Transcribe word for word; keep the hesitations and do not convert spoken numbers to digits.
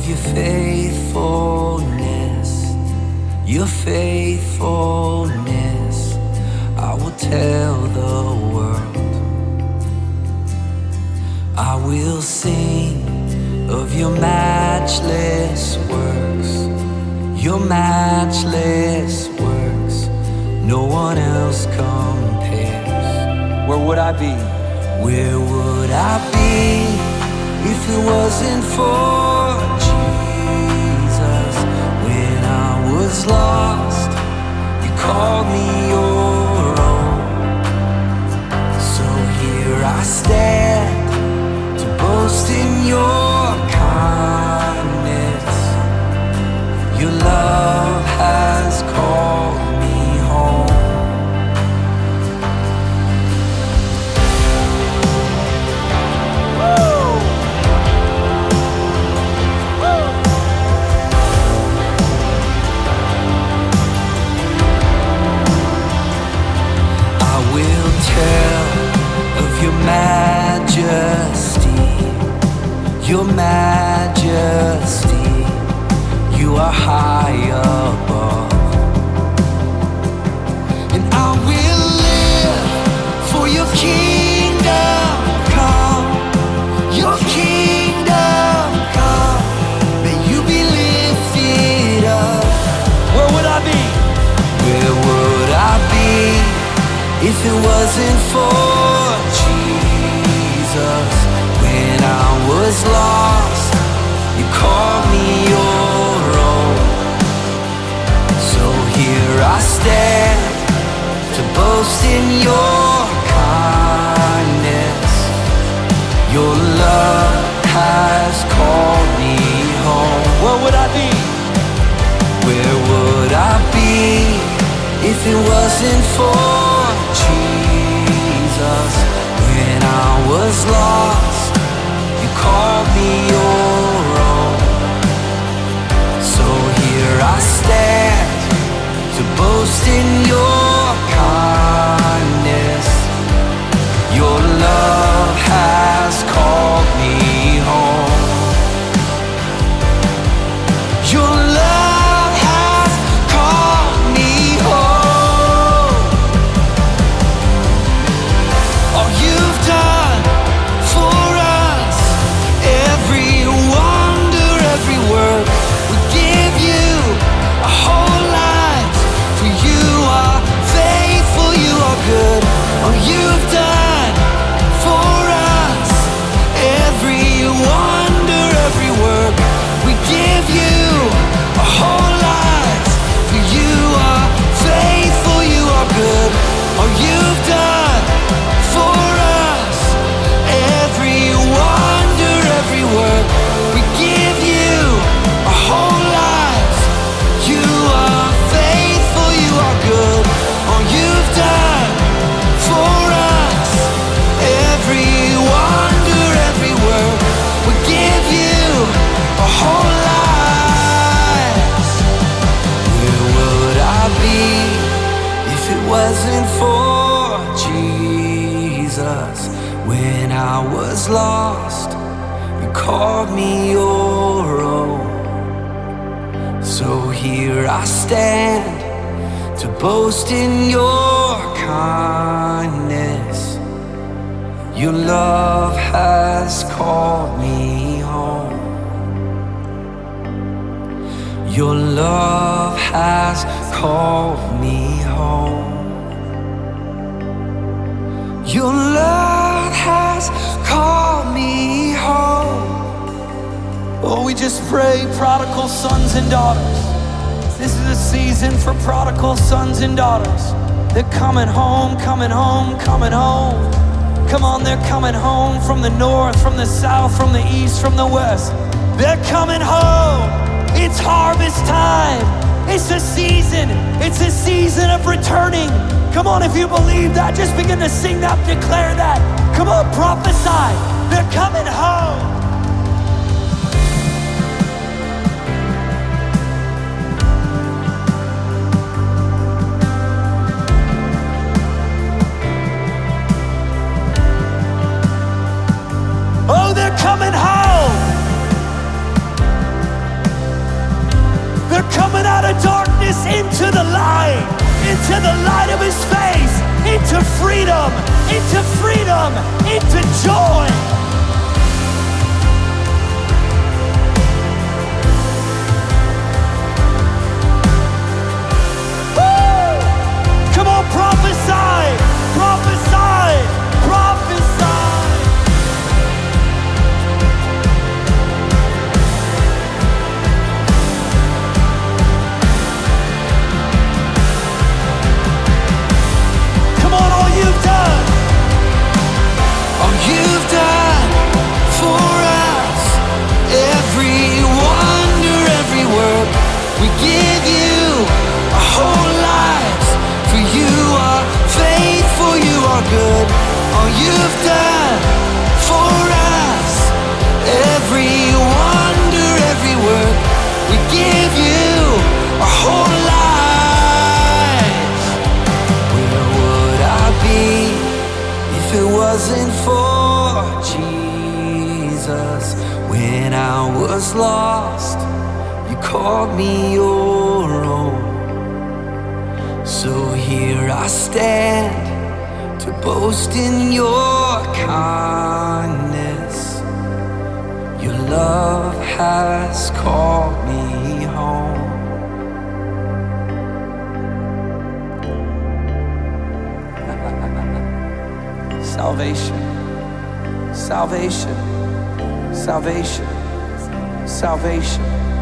your faithfulness, your faithfulness, I will tell the world. I will sing of your matchless works, your matchless works. No one else compares. Where would I be? Where would I be if it wasn't for Jesus? When I was lost, you called me your own. So here I stand to boast in your kindness. Your love has called me home. Of your majesty, your majesty, you are high above. And I will live for your kingdom come, your kingdom come. May you be lifted up. Where would I be? Where would I be if it wasn't for Jesus? When I was lost, you called me your own. So here I stand to boast in your kindness. Your love has called me home. Where would I be? Where would I be if it wasn't for Jesus? When I was lost, you called me your own. So here I stand to boast in your kindness. Your love has called me home. Your love has called me home. Oh, you've done for us every wonder, every work. We give you our whole lives, for you are faithful, you are good. Oh, you've done for us every wonder, every work. We give you our whole lives, for you are faithful, you are good. Oh, you've done for us every wonder, every work. We give you our whole lives. You are faithful, you are good. Oh, you've done for us every wonder, every work. We give you our whole lives. Where would I be if it wasn't for Jesus? When I was lost, you called me your own. So here I stand to boast in your kindness. Your love has called me home. Your love has called me home. Your love has called me home. Oh, we just pray, prodigal sons and daughters. This is a season for prodigal sons and daughters. They're coming home, coming home, coming home. Come on, they're coming home from the north, from the south, from the east, from the west. They're coming home. It's harvest time. It's a season. It's a season of returning. Come on, if you believe that, just begin to sing that, declare that. Come on, prophesy. They're coming home. Oh, they're coming home. us into the light, into the light of his face, into freedom, into freedom, into joy. Come on, prophesy, prophesy, prophesy. Come on, all you've done, all you've done for us, every wonder, every word, we give you our whole lives. For you are faithful, you are good. All you've done for us, every wonder, every word, we give you our whole lives. Where would I be if it wasn't for Jesus? When I was lost, you called me your own. So here I stand to boast in your kindness. Your love has called me home. Salvation, salvation, salvation, salvation.